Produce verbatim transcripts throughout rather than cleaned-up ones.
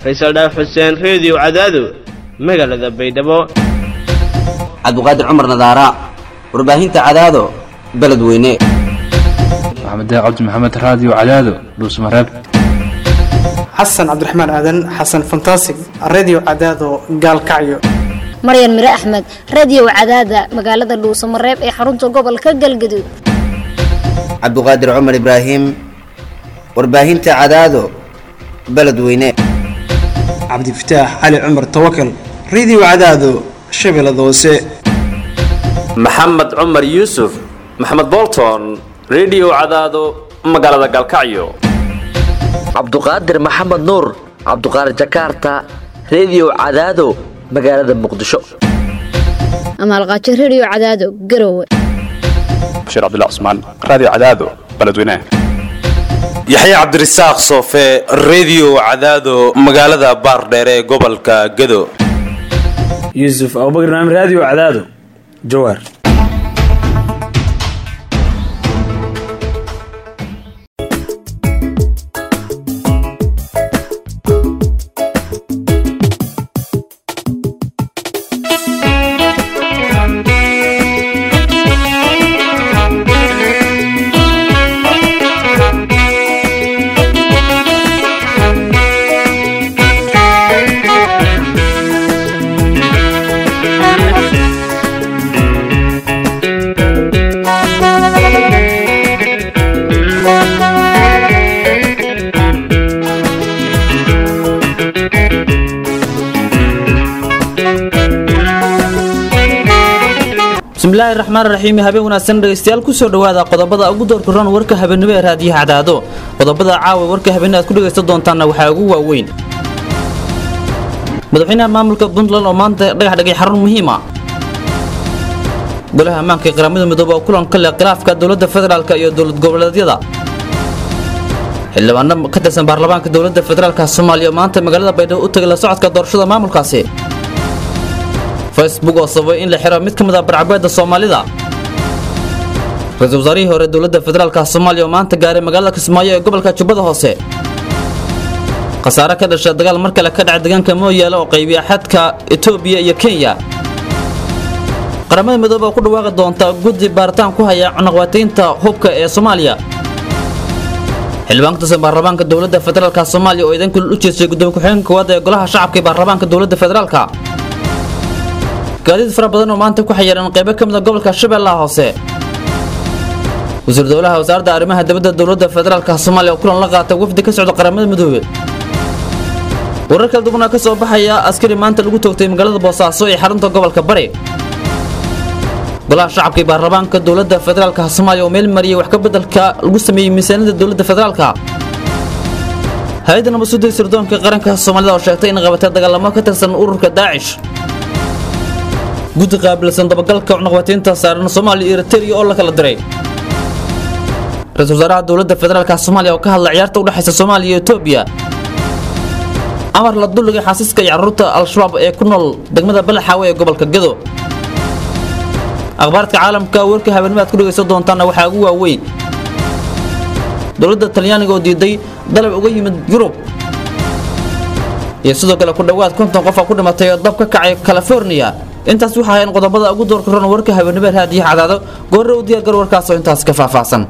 Faysal Dhaaf Xuseen Radio Cadaado magaalada Baydhabo Cabduqaadir Cumar Nadaara warbaahinta Cadaado beledweyne Maxamed Cabdi Maxamed Radio Cadaado Dhuusmareeb Xasan Cabdiraxmaan Aadan Xasan Fantastic Radio Cadaado Gaalkacyo Maryan Mire Axmed Radio Cadaada magaalada Dhuusmareeb ee xarunta gobolka Galgaduud Cabduqaadir Cumar Ibraahim warbaahinta Cadaado beledweyne Cabdi Fataax Ali Cumar Tawakkal Radio Cadaado Shabeellada Hoose Maxamed Cumar Yuusuf Maxamed Bolton Radio Cadaado magaalada Galkacyo Cabduqaadir Maxamed Nuur Cabduqaadir Jakarta Radio Cadaado magaalada Muqdisho Amal Qaadir Radio Cadaado Garowe Bashir Abdullah Usman Radio Cadaado beledweyne Yaxya Cabdirasaaq Soofe Radio Cadaado magaalada Baardheere ee gobolka Gado Yusuf Abubakar Naam Radio Cadaado Jowhar bismillaahi raxmaani raxiim habeen wanaagsan dhageystayaal ku soo dhawaada qodobada ugu doorka ran warka habeenimo ee raadiyaha Cadaado qodobada caawa warka habeenimo aad ku dhageysan doontaan waxa ugu waaweyn madaxweynaha maamulka Puntland oo maanta dhagax dhigay xarun muhiim ah golaha ammaanka ee qaramada midoobay oo kulan kale khilaafka dawladda federaalka iyo dawlad goboleedyada xildhibaano ka tirsan baarlamaanka dawladda federaalka Soomaaliya maanta magaalada Baydhabo u tagay la socodka doorashada maamulkaasi Facebook oo sababay in la xiro mid kamid ah barcabada Soomaalida Ra'iisul Wasaarihii hore dawladda federaalka Soomaaliya maanta gaaray magaalada Kismaayo ee gobolka Jubbada Hoose qasaare ka dhashay dagaal mar kale ka dhacay deegaanka Mooyaale oo qaybiya xadka Itoobiya iyo Kenya qaramada midoobay oo ku dhawaaqi doonta guddi baaritaan ku haya cunaqabateynta hubka ee Soomaaliya xildhibaanka baarlamaanka dawladda federaalka Soomaaliya oo idanka u jeestay gudoomiye ku-xigeenka koowaad ee golaha shacabka ee baarlamaanka dawladda federaalka gaadiid fara badan oo maanta ku xayiraan qaybo kamid ah gobolka Shabeellaha Hoose wasiir dawladda wasaaradda arrimaha dibadda dawladda federaalka Soomaaliya oo kulan la qaatay wafdi ka socda qaramada midoobay wararka dibna ka soo baxaya askari maanta lagu toogtay magaalada Boosaaso ee xarunta gobolka Bari golaha shacabka ee baarlamaanka dawladda federaalka Soomaaliya oo meel mariyay wax ka bedelka lagu sameeyay miisaaniyadda dawladda federaalka hay'adda nabadda sirdoonka qaranka Soomaaliya oo sheegtay in qabatay dagaalamo ka tirsan ururka Daesh guddi qaabilsan dabagalka cunaqabateynta saaran Soomaaliya iyo Eritrea oo la kala diray Ra'iisul Wasaaraha dawladda federaalka Soomaaliya oo ka hadlay ciyaarta u dhaxaysa Soomaaliya iyo Itoobiya amar la duligay xaasiska iyo carruurta al-shabaab ee ku nool degmada Balaxaawe ee gobolka Gado akhbaarka caalamka warka habeenimo aad ku dhageysan doontaan waxa ugu waaweyn dawladda Talyaaniga oo diiday dalab uga yimid Yurub iyo sidoo kale ku dhawaad konton qof oo ku dhimatay dab ka kacay California intaas waxa ay qodobada ugu doorka ran warka habeenimo raadiyaha Cadaado goor u diyaar gar warkaas oo intaas ka faahfaahsan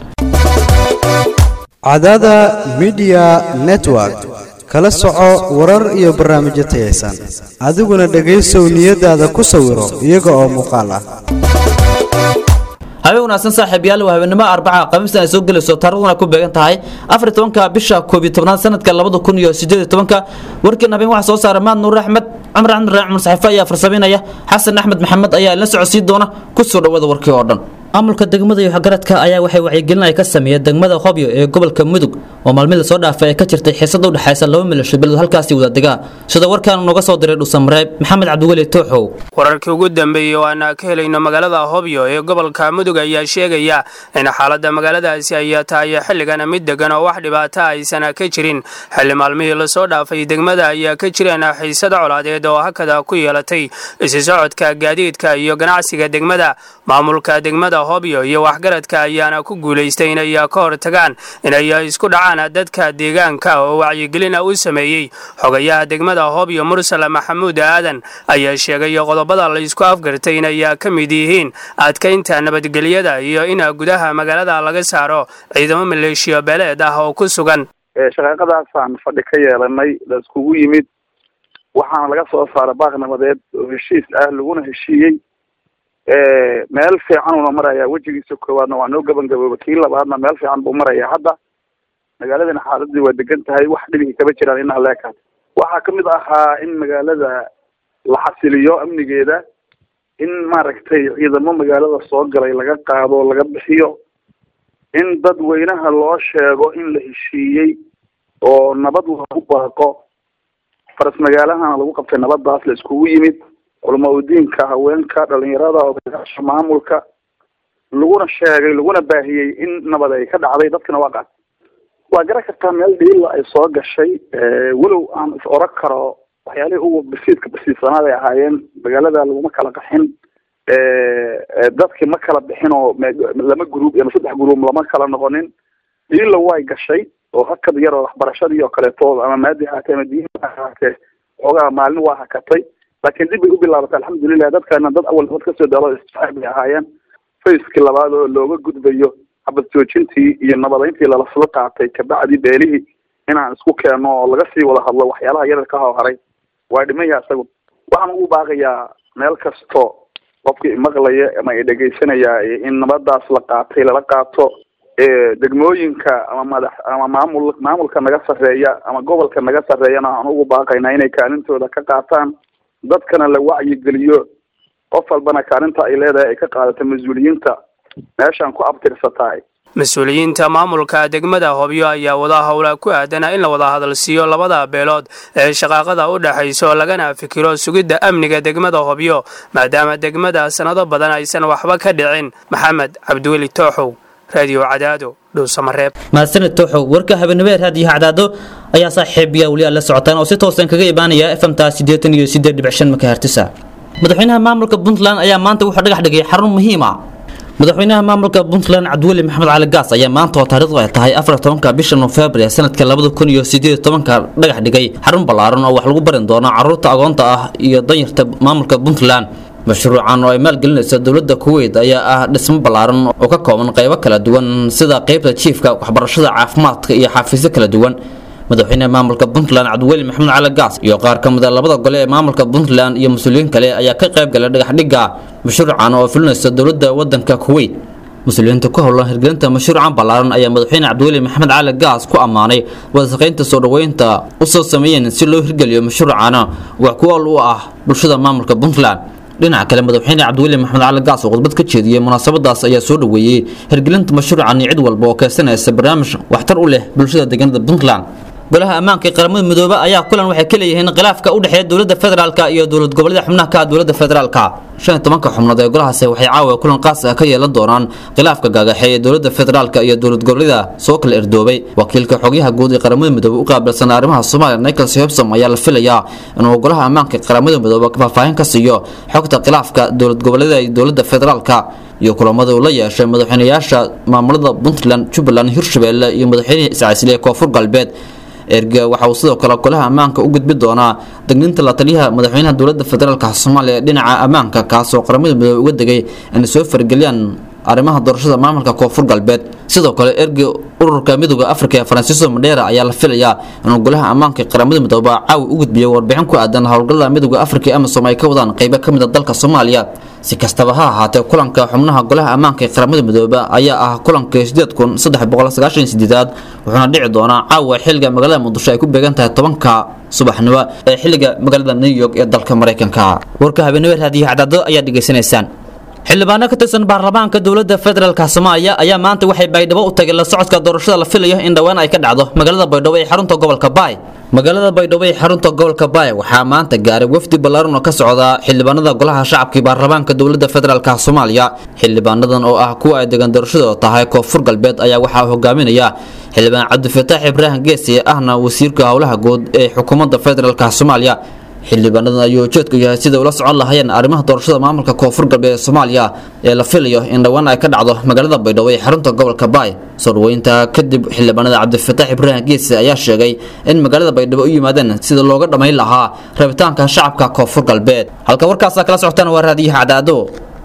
Cadaada Media Network kala soco warar iyo barnaamijyo tayeysan adiguna dhageysow niyadaada ku sawiro iyaga oo muuqaal ah habeen wanaagsan saaxiibayaal waa habeenimo arbaca khamiis ay soo galayso taariikhduna ku beegan tahay afar iyo tobanka bisha koob iyo tobnaad sanadka laba kun iyo siddeed iyo toban warkan habeen waxa soo saaray Maad Nuur Axmed Amr Axmed Raacim Saxiifa ayaa farsameynaya Xasan Axmed Maxamed ayaa la socodsiin doona ku soo dhawaada warkii oo dhan maamulka degmada iyo xagaradka ayaa waxay wacyigelin ay ka sameeyeen degmada Hobyo ee gobolka Mudug oo maalmihii soo dhaafay ay ka jirtay xiisad u dhaxaysa laba milisho bilad halkaasi wada degaa sida warkaan nooga soo diray Dhuusamareeb Maxamed Cabdiwali Tooxow wararkii ugu dambeeyay oo aan ka helayno magaalada Hobyo ee gobolka Mudug ayaa sheegaya in xaaladda magaaladaasi ay tahay xilligan mid degan oo wax dhibaato aysan ka jirin xilli maalmihii la soo dhaafay degmada ayaa ka jireen xiisad colaadeed oo hakada ku yeelatay is socodka gaadiidka iyo ganacsiga degmada maamulka degmada hobyo iyo waxgaradka ayaana ku guulaystay inay ka hortagaan inay isku dhacaan dadka deegaanka oo wacyigelin u sameeyey. xogayaha degmada hobyo mursal maxamuud aadan ayaa sheegay qodobada la isku afgartay inay ka mid yihiin adkeynta nabadgelyada iyo in gudaha magaalada laga saaro ciidamo maleeshiya beeleed ah oo ku sugan. shaqadaasaan fadhi ka yeelanay la iskugu yimid waxaana laga soo saaray baaq nabadeed oo heshiis ah laguna heshiiyey meel fiican uu marayaa wajigiisa koowaadna waa noo gabangabooba kii labaadna meel fiican buu marayaa hadda magaaladana xaaladii waa degan tahay wax dhibi kaba jiraan in haleekaad waxaa kamid ahaa in magaalada la xasiliyo amnigeeda in maaragtay ciidamo magaalada soo galay laga qaado laga bixiyo in dadweynaha loo sheego in la heshiiyey oo nabad lagu baaqo faras magaalahana lagu qabtay nabadaas la iskugu yimid culumadiinka haweenka dhalinyarada odayaasha maamulka laguna sheegay laguna baahiyey in nabad ay ka dhacday dadkana waa qaad waa garan kartaa meel dhiila ay soo gashay walow aan is oran karo waxyaalihii ugu basiidka basiidsanaad ay ahaayeen magaalada laguma kala qaxin dadkii ma kala bixin oo lama gruub ama saddex gruub lama kala noqonin dhiila way gashay oo hakad yar oo waxbarashadii oo kaleeto ama maadi ahaatee ama diinta ahaatee xoogaa maalin waa hakatay laakiin dib bay u bilaabatay alxamdulilah dadkana dad awal nabad kasoo daalo isticmaal bay ahaayeen fayskii labaad oo looga gudbayo xabad joojintii iyo nabadeyntii lala soo qaatay kabacdi beelihii inaan isku keeno oo laga sii wada hadlo waxyaalaha yararka ka haray waa dhimaya isagu waxaan ugu baaqayaa meel kasto qofkii maqlaya ama ay dhegeysanaya in nabadaas la qaatay lala qaato degmooyinka ama madax ama maamul maamulka naga sareeya ama gobolka naga sareeyana aan ugu baaqaynaa inay kaalintooda ka qaataan dadkana la wacyi geliyo qof walbana kaalinta ay leedahay ay ka qaadato mas'uuliyiinta meeshaan ku abtirsataay. mas-uuliyiinta maamulka degmada hobyo ayaa wada howla ku aadan in la wada hadalsiiyo labada beelood ee shaqaaqada u dhaxayso lagana fikiro sugidda amniga degmada hobyo maadaama degmada sanado badan aysan waxba ka dhicin. maxamed cabdiweli tooxow radio cadaado dhuusamareeb. mahadsanid tooxow warka habeenimo radio cadaado ayaa saaxiibiya wali la socotaan oo si toosan kaga ibaanaya F M ta siddeetan iyo siddeed dhibic shan megahertz. madaxweynaha maamulka Puntland ayaa maanta wuxuu dhagax dhigay xarun muhiim ah. madaxweynaha maamulka Puntland Cabdiweli Maxamed Cali Gaas ayaa maanta oo taariikhdu ay tahay afar iyo tobanka bisha November sanadka laba kun iyo siddeed iyo toban dhagax dhigay xarun ballaaran oo wax lagu baran doono carruurta agoonta ah iyo danyarta maamulka Puntland. mashruucan oo ay maalgelinayso dowladda Kuwait ayaa ah dhismo ballaaran oo ka kooban qaybo kala duwan sida qaybta chiefka waxbarashada caafimaadka iyo xafiisyo kala duwan. madaxweynaha maamulka Puntland Cabdiweli Maxamed Cali Gaas iyo qaar ka mid ah labada gole ee maamulka Puntland iyo mas'uuliyiin kale ayaa ka qayb galay dhagax dhigga mashruucan oo fulinaysa dowladda waddanka Kuwait. mas'uuliyiinta ku howlan hirgelinta mashruucan ballaaran ayaa madaxweyne Cabdiweli Maxamed Cali Gaas ku amaanay wada shaqaynta soo dhaweynta u soo sameeyeen si loo hirgeliyo mashruucan wax ku ool u ah bulshada maamulka Puntland. dhinaca kale madaxweyne Cabdiweli Maxamed Cali Gaas oo khudbad ka jeediyay munaasabadaas ayaa soo dhaweeyay hirgelinta mashruucan cid walba oo keenaysa barnaamij waxtar u leh bulshada deegaanada Puntland. golaha ammaanka ee qaramada midoobay ayaa kulan waxay ka leeyihiin khilaafka u dhaxeeya dowladda federaalka iyo dowlad goboleedyada xubnaha ka dowladda federaalka. shan iyo tobanka xubnood ee golahaasi waxay caawa kulan qaas ah ka yeelan doonaan khilaafka gaagaxeeya dowladda federaalka iyo dowlad goboleedyada soo kala irdoobay. wakiilka xogyaha guud ee qaramada midoobay u qaabilsan arrimaha Soomaaliya Nicholas Hobson ayaa la filayaa inuu golaha ammaanka ee qaramada midoobay ka faahfaahin ka siiyo xogta khilaafka dowlad goboleedyada iyo dowladda federaalka iyo kulamada uu la yeeshay madaxweynayaasha maamulada Puntland, Jubaland, Hirshabelle iyo madaxweynaha Ismaaciil Koonfur Galbeed. erga waxa uu sidoo kale golaha ammaanka u gudbi doonaa degninta la taliyaha madaxweynaha dowladda federaalka Soomaaliya dhinaca ammaanka kaas oo qaramada midoobay uga degay in soo fargeliyaan arrimaha doorashada maamulka Koonfur Galbeed. sidoo kale erga ururka midowga Afrika ee Francisco Madera ayaa la filayaa inuu golaha ammaanka qaramada midoobay caawi u gudbiyo warbixin ku aadan howlgallada midowga Afrika ama Soomaaliya ka wadaan qaybo ka mid ah dalka Soomaaliya. si kastaba ha ahaatee kulanka xubnaha golaha ammaanka ee qaramada midoobay ayaa ah kulanka siddeed kun saddex boqol sagaashan iyo siddeed wuxuuna dhici doonaa caawa xilliga magaalada Muqdisho ay ku beegan tahay tobanka subaxnimo ee xilliga magaalada New York ee dalka Mareykanka. warka habeenimo raadiyo cadaado ayaa dhageysanaysaan. xildhibaano ka tirsan baarlamaanka dowladda federaalka Soomaaliya ayaa maanta waxay Baydhabo u tageen la socodka doorashada la filayo in dhawaan ay ka dhacdo magaalada Baydhabo ee xarunta gobolka Baay. magaalada Baydhabo ee xarunta gobolka Baay waxaa maanta gaaray wafdi ballaaran oo ka socda xildhibaanada golaha shacabka ee baarlamaanka dowladda federaalka Soomaaliya. xildhibaanadan oo ah kuwa ay degan doorashada tahay Koonfur Galbeed ayaa waxaa hogaaminaya xildhibaan Cabdifataax Ibraahim Geesi ahna wasiirka howlaha guud ee xukuumadda federaalka Soomaaliya. xildhibaanadan ayuu ujeedku yahay sida ula socon lahaayeen arrimaha doorashada maamulka koonfur galbeed ee Soomaaliya ee la filayo in dhawaan ay ka dhacdo magaalada Baydhabo ee xarunta gobolka Baay soo dhaweynta kadib xildhibaanada Cabdifataax Ibraahim Geesi ayaa sheegay in magaalada Baydhabo u yimaadeen sida looga dhameyn lahaa rabitaanka shacabka koonfur galbeed halka warkaas kala socotaan waa raadiyaha Cadaado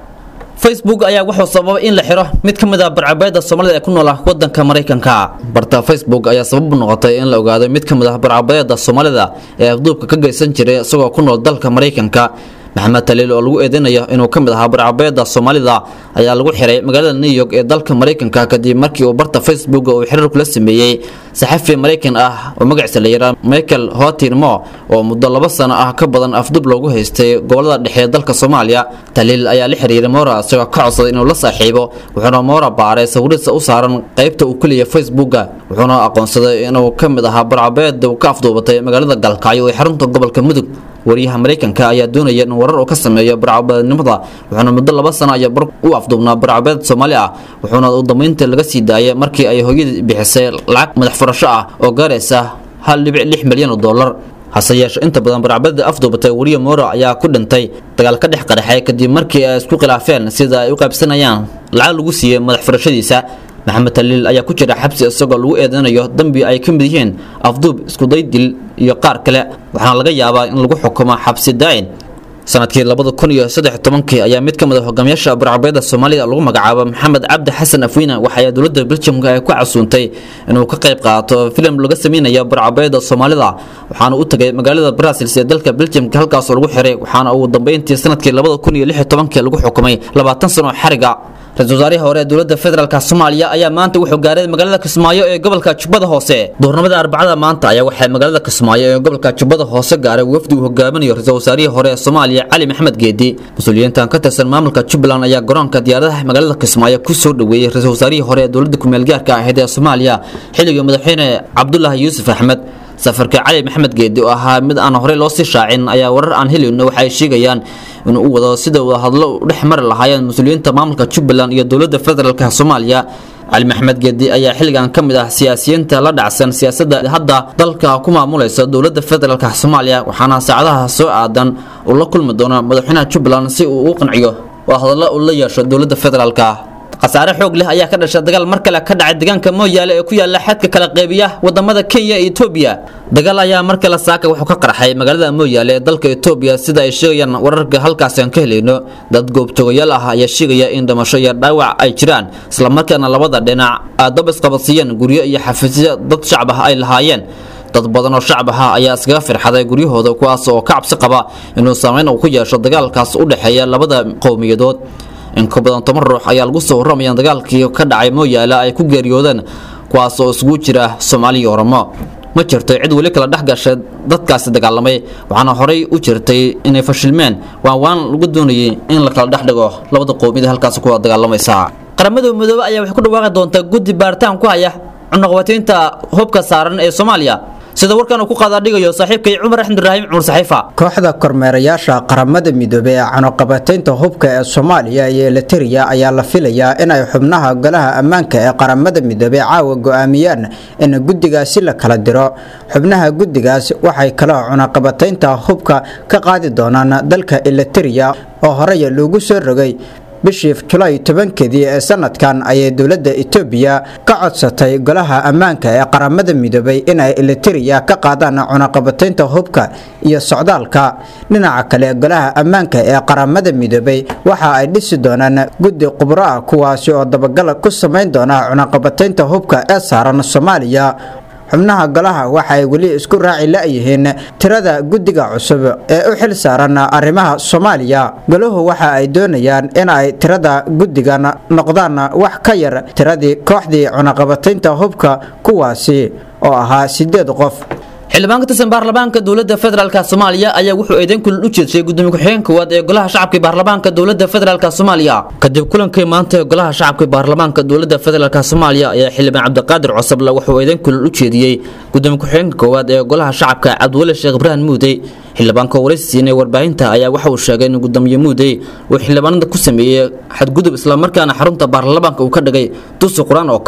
Facebook ayaa wuxuu sababay in la xiro mid ka mid ah barcabeeda Soomaalida ee ku nool wadanka Mareykanka. Barta Facebook ayaa sabab u noqotay in la ogaado mid ka mid ah barcabeeda Soomaalida ee afduubka ka geysan jiray isagoo ku nool dalka Mareykanka. Maxamed Taliil oo lagu eedenayo inuu ka mid ahaa barcabeeda Soomaalida ayaa lagu xiray magaalada New York ee dalka Mareykanka kadib markii uu barta Facebook uu xiriir kula sameeyay saxafi Mareykan ah oo magaciisa la yiraahdo Michael Hotirmo oo muddo laba sano ah ka badan afduub loogu haystay gobolada dhexe ee dalka Soomaaliya. Taliil ayaa la xiriiray Mora isagoo ka codsaday inuu la saaxiibo wuxuuna Mora baaray sawiradiisa u saaran qaybta uu ku leeyahay Facebook wuxuuna aqoonsaday inuu ka mid ahaa barcabeeda uu ka afduubatay magaalada Galkacyo ee xarunta gobolka Mudug. wariyaha Mareykanka ayaa doonaya in warar uu ka sameeyo barcabeednimada wuxuuna muddo laba sano ay bar u afduubnaa barcabeed Soomaali ah wuxuuna u damaynta laga sii daayay markii ay hooyadii bixisay lacag madax furasho ah oo gaaraysa hal dhibic lix milyan oo dollar hase yeeshee inta badan barcabeed afduubatay wariye Mora ayaa ku dhintay dagaal ka dhex qaraxay kadib markii ay isku khilaafeen sida ay u qaybsanayaan lacag lagu siiyay madax furashadiisa Maxamed Taliil ayaa ku jira xabsi isagoo lagu eedeynayo dambi ay ka mid yihiin afduub isku day dil iyo qaar kale waxaana laga yaabaa in lagu xukumo xabsi daayin sanadkii laba kun iyo saddex iyo toban ayaa mid ka mid ah hogaamiyaasha barcabeeda Soomaalida lagu magacaabo Maxamed Cabdi Xasan Afwiina waxa ay dowladda Belgium ay ku casuuntay inuu ka qayb qaato filim laga sameeyo barcabeeda Soomaalida waxaana uu tagay magaalada Brussels ee dalka Belgium halkaas oo lagu xiray waxaana uu dambeyntii sanadkii laba kun iyo lix iyo toban lagu xukumay labaatan sano xariga رئيس وزراء هوري دولة فدرالك الصومالية أيام مانتا وحو قاري مقالة كسمايو ee gobolka Jubbada Hoose doornimada arbacada maanta ayaa waxay magaalada Kismaayo ee gobolka Jubbada Hoose gaaray wafdi uu hogaaminayo ra'iisul wasaaraha hore ee Soomaaliya Cali Maxamed Geedi mas'uuliyiintan ka tirsan maamulka Jubbaland ayaa garoonka diyaaradaha magaalada Kismaayo ku soo dhaweeyay ra'iisul wasaaraha hore ee dowladda ku meel gaarka ah ee Soomaaliya xilliga madaxweyne Cabdullaah Yuusuf Axmed safarka Cali Maxamed Geedi oo ahaa mid aan hore loo sii shaacin ayaa warar aan helino waxay sheegayaan inuu u wado sida uu hadlo u dhexmar lahaayeen mas'uuliyiinta maamulka Jubbaland iyo dowladda federaalka Soomaaliya Cali Maxamed Geedi ayaa xilligan ka mid ah siyaasiyiinta la dhacsan siyaasadda hadda dalka ku maamulaysa dowladda federaalka Soomaaliya waxaana saacadaha soo aadan oo la kulmi doona madaxweynaha Jubbaland si uu u qanciyo waa hadallo uu la yeesho dowladda federaalka qasaare xoog leh ayaa ka dhashay dagaal mar kale ka dhacay deegaanka Mooyaale ee ku yaala xadka kala qeybiya wadamada Kenya iyo Ethiopia dagaal ayaa mar kale saaka wuxuu ka qarxay magaalada Mooyaale ee dalka Ethiopia sida ay sheegayaan wararka halkaas aan ka helayno dad goobjoogayaal ah ayaa sheegaya in dhimasho iyo dhaawac ay jiraan isla markaana labada dhinac aad isqabadsiiyeen guryo iyo xafiisyo dad shacab ah ay lahaayeen dad badan oo shacab ah ayaa iskaga firxaday guryahooda kuwaas oo ka cabsi qaba inuu saameyn uu ku yeesho dagaalkaas u dhaxeeya labada qowmiyadood in ka badan toban ruux ayaa lagu soo warramay dagaalkii ka dhacay Mooyaale ay ku geeriyoodeen kuwaas oo isugu jira Soomaali iyo Oromo ma jirto cid wali kala dhax gashay dadkaas dagaalamay waxaana horey u jirtay inay fashilmeen waan waan lagu doonayay in la kala dhax dhigo labada qowmiyad halkaas ku dagaalamaysa qaramada midoobe ayaa wax ku dhawaaqay doonta guddi baaritaan ku haya cunaqabateynta hubka saaran ee Soomaaliya sida warkan uu ku qaada dhigayo saaxiibkay Umar Axmed Ibraahim Umar Saxiifa kooxda kormeerayaasha qaramada midoobay ee cunaqabateynta hubka ee Soomaaliya iyo Eritrea ayaa la filayaa in ay xubnaha golaha ammaanka ee qaramada midoobay caawa go'aamiyaan in guddigaasi la kala diro xubnaha guddigaas waxay kala cunaqabateynta hubka ka qaadi doonaan dalka Eritrea oo horey loogu soo rogay bishii July tobankeedii ee sanadkan ayay dowladda Ethiopia ka codsatay golaha ammaanka ee qaramada midoobay in ay Eritrea ka qaadaan cunaqabateynta hubka iyo socdaalka dhinaca kale golaha ammaanka ee qaramada midoobay waxa ay dhisi doonaan guddi khubaro ah kuwaas oo dabagal ku sameyn doona cunaqabateynta hubka ee saaran Soomaaliya xubnaha golaha waxay wali isku raaci laayihiin tirada guddiga cusub ee u xil saaran arrimaha Soomaaliya goluhu waxa ay doonayaan in ay tirada guddigan noqdaan wax ka yar tiradii kooxdii cunaqabateynta hubka kuwaasi oo ahaa sideed qof xildhibaan ka tirsan baarlamaanka dowladda federaalka Soomaaliya ayaa wuxuu eedeyn kulul u jeedshay gudoomiye ku-xigeenka koowaad ee golaha shacabka baarlamaanka dowladda federaalka Soomaaliya kadib kulankii maanta ee golaha shacabka baarlamaanka dowladda federaalka Soomaaliya ayaa xildhibaan Cabdiqaadir Cusable wuxuu eedeyn kulul u jeediyay gudoomiye ku-xigeenka koowaad ee golaha shacabka Cabdiwali Sheekh Ibraahim Muude xildhibaanka waraysiinay warbaahinta ayaa waxa uu sheegay in gudoomiye Muude uu xildhibaanada ku sameeyay xadgudub isla markaana xarunta baarlamaanka uu ka dhigay dusi Quraan oo kale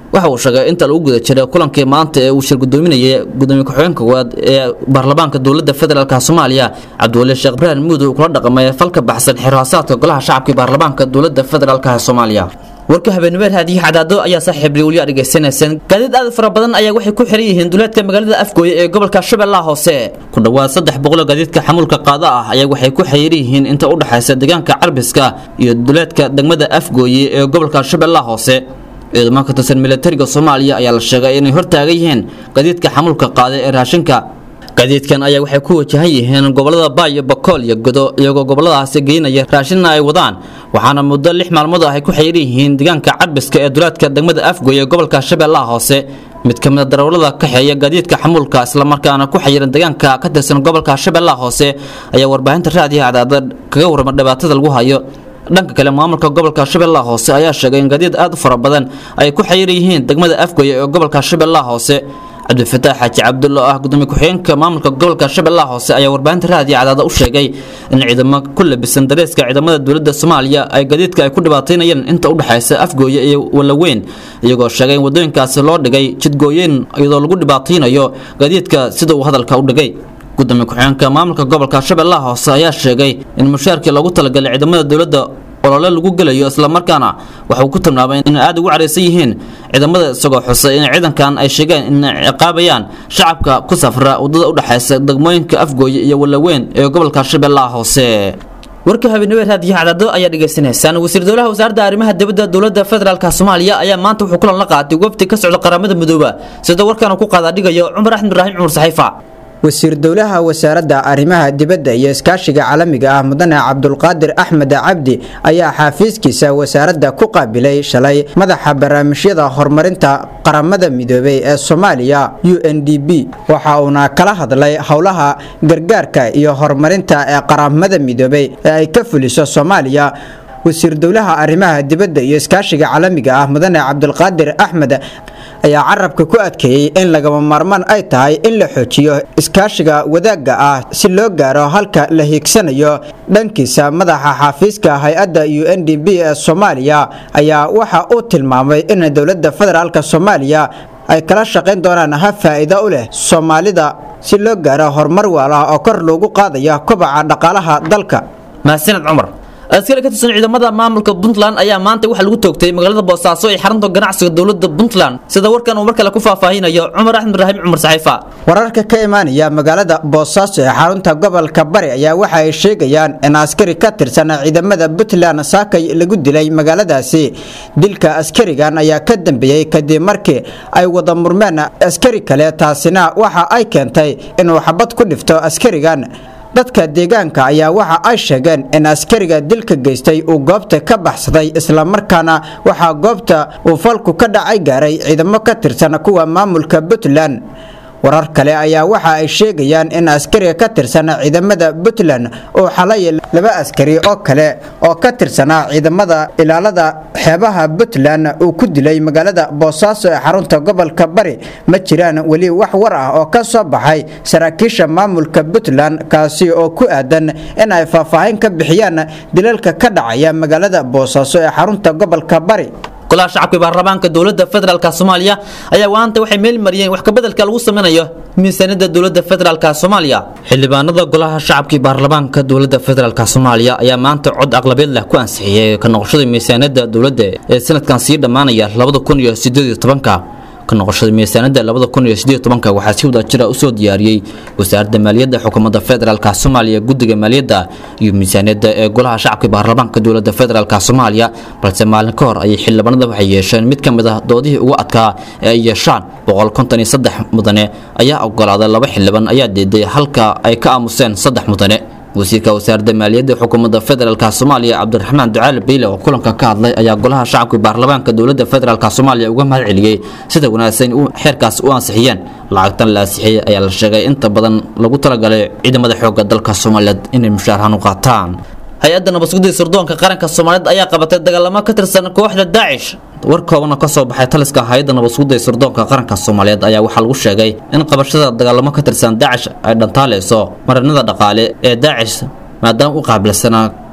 waxa uu sheegay inta lagu guda jiray kulankii maanta ee uu shir gudoominayay gudoomiye ku-xigeenka koowaad ee baarlamaanka dowladda federaalk Soomaaliya Cabdulle Sheekh Ibrahim Muudu kula dhaqmay falka baxsan xiraasaadka golaha shacabka baarlamaanka dowladda federaalk Soomaaliya warka habeenimo haddii xadaado ayaa saaxiib liwliya dhageysanaysan gaadiid aad fara badan ayaa waxay ku xiran yihiin duleedka magaalada Afgooye ee gobolka Shabeellaha Hoose ku dhawaad saddex boqol gaadiidka xamuulka qaada ah ayaa waxay ku xiran yihiin inta u dhaxaysa deegaanka Carbiska iyo duleedka degmada Afgooye ee gobolka Shabeellaha Hoose ciidamada ka tirsan militariga Soomaaliya ayaa la sheegay inay hortaagan yihiin gaadiidka xamuulka qaada ee raashinka gaadiidkan ayaa waxay ku wajahan yihiin gobolada Baayo Bakool iyo Godo iyagoo goboladaasi geynaya raashinna ay wadaan waxaana muddo lix maalmood ah ay ku xiran yihiin deegaanka Carbiska ee duleedka degmada Afgooye ee gobolka Shabeellaha Hoose mid kamid ah darawalada ka xeeya gaadiidka xamuulka isla markaana ku xiran deegaanka ka tirsan gobolka Shabeellaha Hoose ayaa warbaahinta raadiyaha cadaadad kaga warramay dhibaatada lagu hayo dhanka kale maamulka gobolka Shabeellaha Hoose ayaa sheegay in gaadiid aad u fara badan ay ku xiran yihiin degmada Afgooye ee gobolka Shabeellaha Hoose عبد الفتاح حاج عبد الله قدومي كحينك ماملك gobolka Shabeellaha Hoose ayaa warbaahinta raadiyo cadaada u sheegay in ciidamada kulle bisandareeska ciidamada dawladda Soomaaliya ay gaadiidka ay ku dhibaateynayeen inta u dhaxaysa Afgooye iyo Walaweyn iyagoo sheegay in wadooyinkaas loo dhigay jidgooyin iyadoo lagu dhibaateynayo gaadiidka sida uu hadalka u dhigay gudoomiye ku-xigeenka maamulka gobolka Shabeellaha Hoose ayaa sheegay in mushaarkii lagu talagalay ciidamada dawladda olole lagu galayo isla markaana waxa uu ku tilmaamay in aad ugu careysan yihiin ciidamada isagoo xusay in ciidankan ay sheegeen in ciqaabayaan shacabka ku safra wadada u dhaxaysa degmooyinka Afgooye iyo Walaweyn ee gobolka Shabeellaha Hoose warka habeenimo raadiyo cadaado ayaa dhageysanaysan wasiir dowlaha wasaaradda arrimaha dibadda dowladda federaalka Soomaaliya ayaa maanta wuxuu kulan la qaatay wafdi ka socda qaramada midooba sida warkan ku qaada dhigayo Cumar Axmed Ibraahim Cumar Saxiifa wasiir dowlaha wasaaradda arrimaha dibadda iyo iskaashiga caalamiga ah mudane Cabdulqaadir Axmed Cabdi ayaa xafiiskiisa wasaaradda ku qaabilay shalay madaxa barnaamijyada horumarinta qaramada midoobay ee Soomaaliya U N D P waxa uu kala hadlay howlaha gargaarka iyo horumarinta ee qaramada midoobay ee ay ka fuliso Soomaaliya wasiir dowlaha arrimaha dibadda iyo iskaashiga caalamiga ah mudane Cabdulqaadir Axmed ayaa carabka ku adkeeyay in lagama maarmaan ay tahay in la xoojiyo iskaashiga wadaaga ah si loo gaaro halka la hiigsanayo dhankiisa madaxa xafiiska hay'adda U N D P ee Soomaaliya ayaa waxa uu tilmaamay in dowladda federaalka Soomaaliya ay kala shaqeyn doonaan hab faa'iido u leh Soomaalida si loo gaaro horumar waara oo kor loogu qaadayo kobaca dhaqaalaha dalka maasanad Cumar askari ka tirsan ciidamada maamulka Puntland ayaa maanta waxa lagu toogtay magaalada Boosaaso ee xarunta ganacsiga dawladda Puntland sida warkan uu markale ku faahfaahinayo Cumar Axmed Ibraahim Cumar Saxiifa wararka ka imaanaya magaalada Boosaaso ee xarunta gobolka Bari ayaa waxa ay sheegayaan in askari ka tirsan ciidamada Puntland saakay lagu dilay magaaladaasi dilka askarigan ayaa ka dambeeyay kadib markii ay wada murmeen askari kale taasina waxa ay keentay inuu xabad ku dhifto askarigan dadka deegaanka ayaa waxa ay sheegeen in askariga dilka geystay uu goobta ka baxsaday isla markaana waxa goobta uu falku ka dhacay gaaray ciidamo ka tirsan kuwa maamulka Puntland warar kale ayaa waxa ay sheegayaan in askariga ka tirsan ciidamada Puntland oo xalay laba askari oo kale oo ka tirsan ciidamada ilaalada xeebaha Puntland uu ku dilay magaalada Boosaaso ee xarunta gobolka Bari ma jiraan wali wax war ah oo ka soo baxay saraakiisha maamulka Puntland kaasi oo ku aadan in ay faahfaahin ka bixiyaan dilalka ka dhacaya magaalada Boosaaso ee xarunta gobolka Bari golaha shacabka baarlamaanka dowladda federaalka Soomaaliya ayaa waanta waxay meel mariyeen wax ka bedelka lagu sameeyo miisaaniyadda dowladda federaalka Soomaaliya xildhibaanada golaha shacabka baarlamaanka dowladda federaalka Soomaaliya ayaa maanta cod aqlabiyad leh ku ansixiyay ka noqoshada miisaaniyadda dowladda ee sanadkan sii dhamaanaya laba kun iyo siddeed iyo toban ka noqoshada miisaaniyadda laba kun iyo siddeed iyo toban waxa si wada jira u soo diyaariyay wasaaradda maaliyadda xukuumadda federaalka Soomaaliya guddiga maaliyadda iyo miisaaniyadda ee golaha shacabka baarlamaanka dowladda federaalka Soomaaliya balse maalin ka hor ay xildhibaanada waxay yeesheen mid ka mid ah doodihii ugu adkaa ee ay yeeshaan boqol konton iyo saddex mudane ayaa ogolaaday laba xildhibaan ayaa diiday halka ay ka aamuseen saddex mudane wasiirka wasaaradda maaliyadda xukuumadda federaalka Soomaaliya Cabdiraxmaan Ducaale Beyle oo kulanka ka hadlay ayaa golaha shacabka baarlamaanka dowladda federaalka Soomaaliya uga mahad celiyay sida wanaagsan uu xeerkaas u ansixiyeen lacagtan la ansixiyay ayaa la sheegay inta badan lagu talagalay ciidamada xoogga dalka Soomaaliyeed inay mushaarahan u qaataan hay'adda nabadgudida sirdoonka qaranka Soomaaliyeed ayaa qabatay dagaalamo ka tirsan kooxda Daesh warkoobna ka soo baxay taliska hay'adda nabadgudida sirdoonka qaranka Soomaaliyeed ayaa waxa lagu sheegay in qabashada dagaalamo ka tirsan Daesh ay dhantaaleyso marinada dhaqaale ee Daesh maadaama uu qaabilsanaa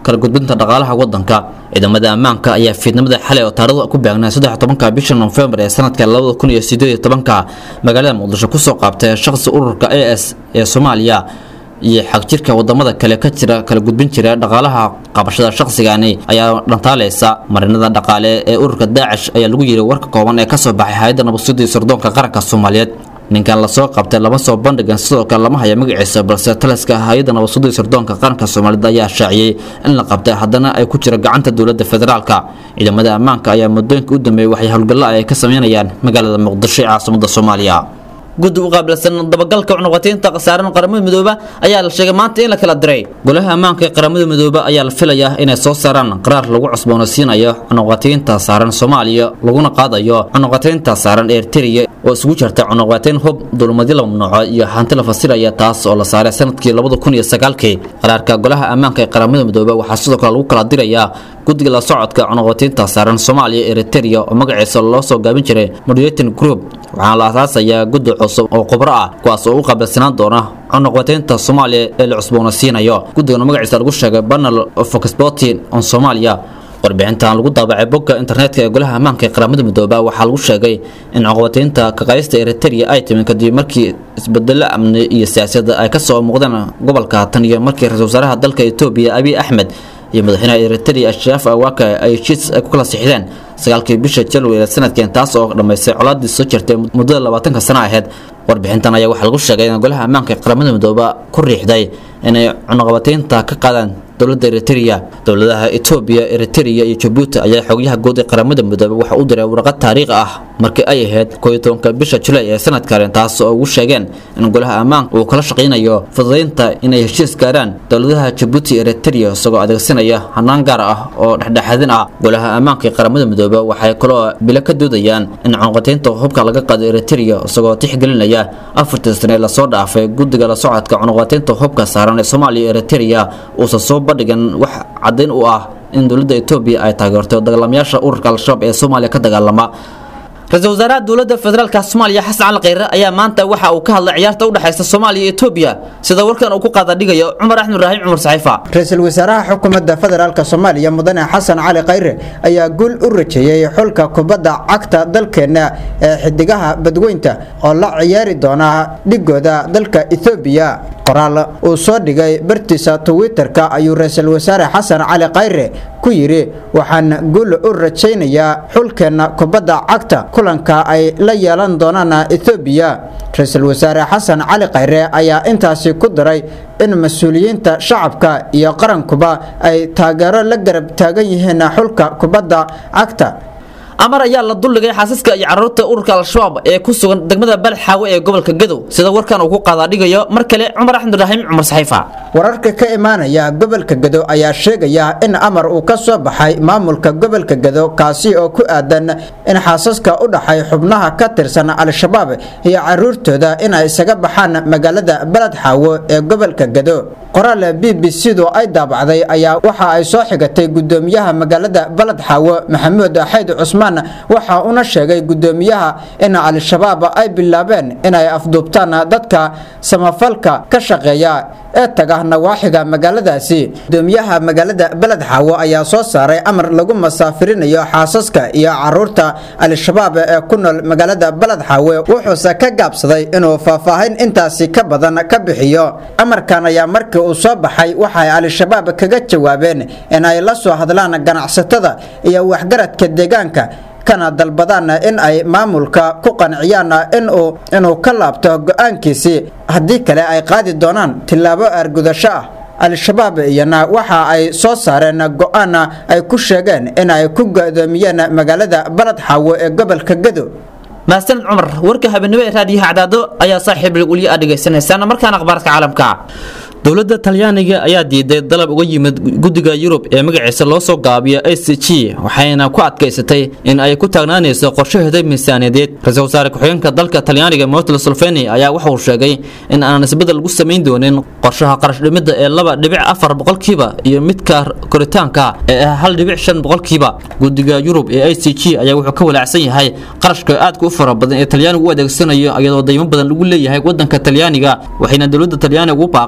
kala gudbinta dhaqaalaha wadanka ciidamada ammaanka ayaa fiidnimada xalay oo taariikhda ku beegnay saddex iyo tobanka bisha November ee sanadka laba kun iyo siddeed iyo tobanka magaalada Muqdisho ku soo qaabtay shakhsi ururka A S ee Soomaaliya iyo xagjirka wadamada kale ka jira kala gudbin jira dhaqaalaha qabashada shakhsigani ayaa dhantaaleysa marinada dhaqaale ee ururka Daacish ayaa lagu yiri warka kooban ee ka soo baxay hay'adda nabadgelyada iyo sirdoonka qaranka Soomaaliyeed ninkan la soo qabtay lama soo bandhigin sidoo kale lama hayo magaciisa balse taliska hay'adda nabadgelyada iyo sirdoonka qaranka Soomaaliyeed ayaa shaaciyay in la qabtay haddana ay ku jira gacanta dawladda federaalka ciidamada ammaanka ayaa muddooyinka u dambeeyay waxay howlgallo ay ka sameynayaan magaalada Muqdisho ee caasimadda Soomaaliya guddi u qaabilsan dabagalka cunaqateynta qasaaran qaramada midooba ayaa la sheegay maanta in la kala diray golaha ammaanka ee qaramada midooba ayaa la filayaa inay soo saaraan qaraar lagu cusboonaysiinayo cunaqateynta saaran Soomaaliya laguna qaadayo cunaqateynta saaran Eritrea oo isugu jirta cunaqateyn hub dulmadii laba nooc iyo hanti la fasiraya taas oo la saaray sanadkii laba kun iyo sagaal qaraarka golaha ammaanka ee qaramada midooba waxaa sidoo kale lagu kala dirayaa guddiga la socodka cunaqateynta saaran Soomaaliya Eritrea oo magaciisa loo soo gaabin jiray Mediating Group waxaa la aasaasaya guddi cusub oo khubaro ah kuwaas oo u qaabilsanaan doona cunaqateynta Soomaaliya ee la cusboonaysiinayo guddiga magaciisa lagu sheegay Panel of Experts on Somalia warbixintan lagu daabacay bogga internetka ee golaha ammaanka ee qaramada midooba waxaa lagu sheegay in cunaqateynta ka qaybista Eritrea ay timid kadib markii isbeddello amni iyo siyaasadeed ay ka soo muuqdeen gobolka tan iyo markii ra'iisul wasaaraha dalka Itoobiya Abiy Ahmed iyo madaxweynaha Eritrea Ashraf Awaka ay heshiis ku kala saxiixdeen sagaalkii bisha January sanadkan taas oo dhameysay colaadii soo jirtay muddo labaatan sano ahayd warbixintan ayaa waxaa lagu sheegay in golaha ammaanka ee qaramada midooba ku riixday inay cunaqateynta ka qaadaan dawladda Eritrea dawladaha Itoobiya Eritrea iyo Djibouti ayaa xogyaha guud ee qaramada midooba waxa uu diray warqad taariikh ah markii ay ahayd koob iyo tobanka bisha July ee sanadkan taas oo ugu sheegeen in golaha ammaanka uu kala shaqeynayo fududeynta inay heshiis gaaraan dawladaha Djibouti Eritrea isagoo adeegsanaya hanaan gaar ah oo dhexdhexaadin ah golaha ammaanka ee qaramada midooba waxay kaloo bila ka doodayaan in cunaqateynta hubka laga qaado Eritrea isagoo tixgelinaya afartan sano la soo dhaafay guddiga la socodka cunaqateynta hubka saaran ee Soomaaliya Eritrea uu soo bandhigan wax cadeyn u ah in dawladda Itoobiya ay taageerto dagaalamayaasha ururka al-Shabaab ee Soomaaliya ka dagaalama رئيس وزراء دولة فدرالك الصومالية حسن على غيره أيام ما أنت وحى وكهل عيارته وده حيث الصومالية إثيوبيا سيدا وركان أو كقاعدة دقيقة عمر أحمد الرحيم عمر سعيفة رئيس الوزراء حكومة فدرالك الصومالية مدن حسن على غيره أي يقول أورتشي حلك كبدا عكتا دلكنا حدقها بدوينتا الله عياري دونا دقودا دلك إثيوبيا qoraal uu soo dhigay bartiisa Twitter-ka ayuu ra'iisul wasaare Xasan Cali Khayre ku yiri waxaan guul u rajaynayaa xulkeena kubadda cagta kulanka ay la yeelan doonaan Ethiopia ra'iisul wasaare Xasan Cali Khayre ayaa intaasi ku daray in mas'uuliyiinta shacabka iyo qarankuba ay taageero la garab taagan yihiin xulka kubadda cagta amar ayaa la duligay xaasaska iyo carruurta ururka al-Shabaab ee ku sugan degmada Balxaawe ee gobolka Gadow sida warkan uu ku qaada dhigayo mar kale Umar Axmed Rahim Umar Saxiifa wararka ka imaanaya gobolka Gadow ayaa sheegaya in amar uu ka soo baxay maamulka gobolka Gadow kaasi oo ku aadan in xaasaska u dhaxay xubnaha ka tirsan al-Shabaab iyo carruurtooda in ay isaga baxaan magaalada Balxaawe ee gobolka Gadow qoraal B B C do ay daabacday ayaa waxa ay soo xigatay gudoomiyaha magaalada Balxaawe Maxamed Axmed Cusmaan waxa uu sheegay gudoomiyaha in al-Shabaab ay bilaabeen in ay afduubtaan dadka samafalka ka shaqeeya ee taga nawaaxiga magaaladaasi gudoomiyaha magaalada Balxaawe ayaa soo saaray amar lagu masaafirinayo xaasaska iyo carruurta al-Shabaab ee ku nool magaalada Balxaawe wuxuu ka gaabsaday inuu faahfaahin intaasi ka badan ka bixiyo amarkan ayaa markii uu soo baxay waxa al-Shabaab kaga jawaabeen in ay la soo hadlaan ganacsatada iyo waxgaradka deegaanka kana dalbadaan in ay maamulka ku qanciyaan in uu inuu ka laabto go'aankiisi hadii kale ay qaadi doonaan tilaabo argudasho ah al-Shabaab iyana waxa ay soo saareen go'aan ay ku sheegeen in ay ku go'doomiyeen magaalada Balxaawe ee gobolka Gadow maasan Umar warka habeenimo ee raadiyaha cadaado ayaa saaxiib wali adhageysanaysan markaan akhbaarka caalamka dowladda Talyaaniga ayaa diiday dalab uga yimid guddiga Yurub ee magaciisa loo soo gaabiyo A C G waxayna ku adkaysatay in ay ku taagnaanayso qorshaheeda miisaaniyadeed ra'iisul wasaare ku-xigeenka dalka Talyaaniga Matteo Salvini ayaa waxa uu sheegay in aan isbedel lagu sameyn doonin qorshaha qarash dhimida ee laba dhibic afar boqolkiiba iyo midka koritaanka ee hal dhibic shan boqolkiiba guddiga Yurub ee A C G ayaa wuxuu ka walaacsan yahay qarashka aad ku fara badan ee Talyaanigu u adeegsanayo iyadoo deymo badan lagu leeyahay wadanka Talyaaniga waxayna dowladda Talyaaniga u baaqeen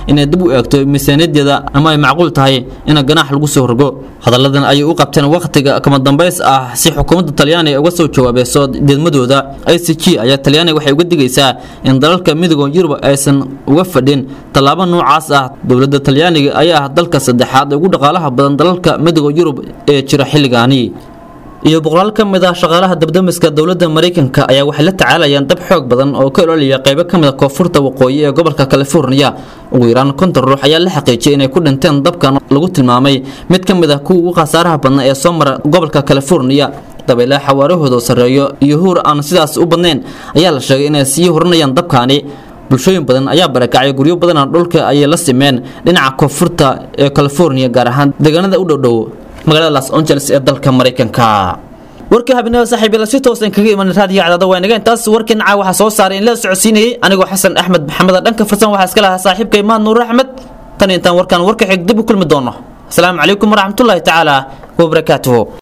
inay dib u eegto miisaaniyadeeda ama ay macquul tahay in ganaax lagu soo rogo hadalladan ayay u qabteen waqtiga kama dambays ah si xukuumadda Talyaaniga uga soo jawaabayso deedmadooda I C G ayaa Talyaaniga waxay uga digaysaa in dalalka midowga Yurub aysan uga fadhin talaabo noocaas ah dowladda Talyaaniga ayaa ah dalka saddexaad ugu dhaqaalaha badan dalalka midowga Yurub ee jira xilligaani iyo boqolaal ka mid ah shaqaalaha dabdamiska dowladda Mareykanka ayaa waxay la tacaalayaan dab xoog badan oo ka ololaya qaybo ka mid ah koonfurta waqooyi ee gobolka California ugu yaraan konton ruux ayaa la xaqiijiyay inay ku dhinteen dabkan lagu tilmaamay mid ka mid ah kuwa ugu khasaaraha badan ee soo mara gobolka California dabaylaha xawaarahooda sareeyo iyo huur aan sidaas u badnayn ayaa la sheegay inay sii horanayaan dabkaani bulshooyin badan ayaa barakacay guryo badan oo dhulka ay la simeen dhinaca koonfurta ee California gaar ahaan deegaanada u dhow magaalada Los Angeles ee dalka Mareykanka warka habeenada saaxiibayla si toosan kaga iman raadiyo cadaada waa inaga intaas warkan caa waxa soo saaray in la socodsiinayay anigoo Xasan Axmed Maxamed dhanka farsan waxa iska lahaa saaxiibkay Imaan Nuur Axmed tan intaan warkan warka xig dib u kulmi doono assalaamu calaykum waraxmatullaahi tacaala wa barakaatuhu